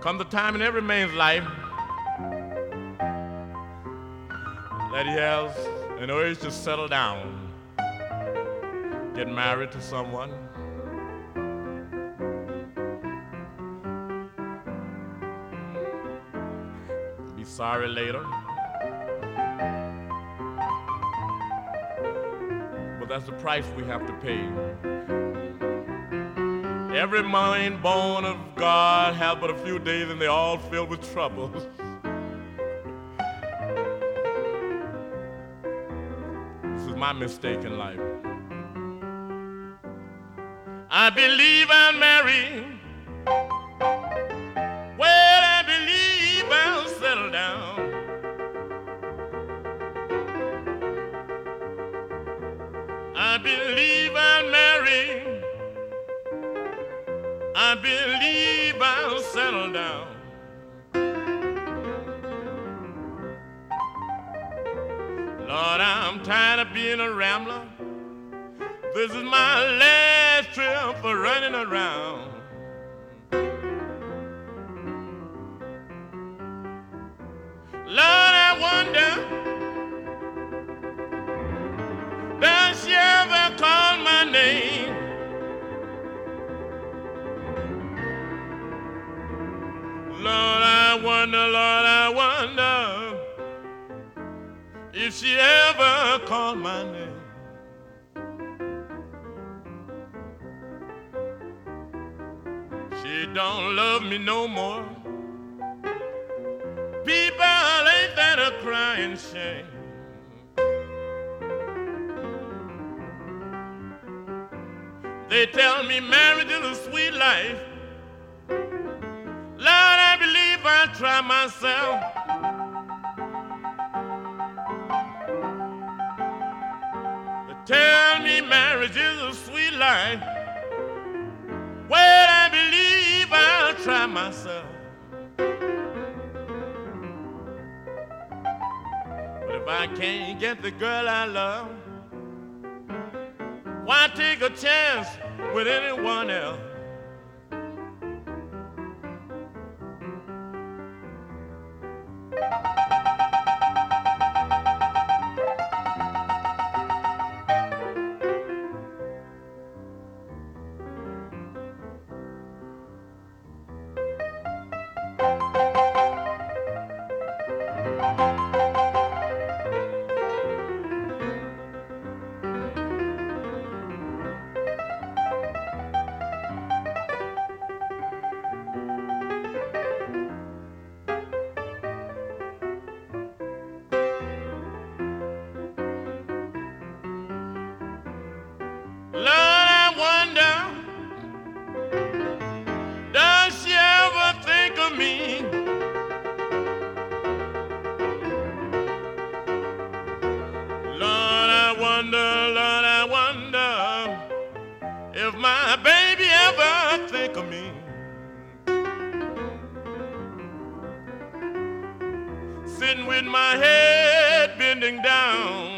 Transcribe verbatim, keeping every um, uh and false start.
Comes a time in every man's life that he has an urge to settle down, get married to someone. Be sorry later. But that's the price we have to pay. Every man born of God has but a few days and they're all filled with troubles. This is my mistake in life. I believe I'm married. Well, I believe I'll settle down. I believe I'm married. I believe I'll settle down. Lord, I'm tired of being a rambler. This is my last trip for running around. Lord, I wonder, does she ever call my name? Lord, I wonder, Lord, I wonder if she ever called my name. She don't love me no more. People, ain't that a crying shame? They tell me marriage is a sweet life. Lord, I believe I'll try myself. They tell me marriage is a sweet life. Well, I believe I'll try myself. But if I can't get the girl I love, why take a chance with anyone else? Sitting with my head bending down,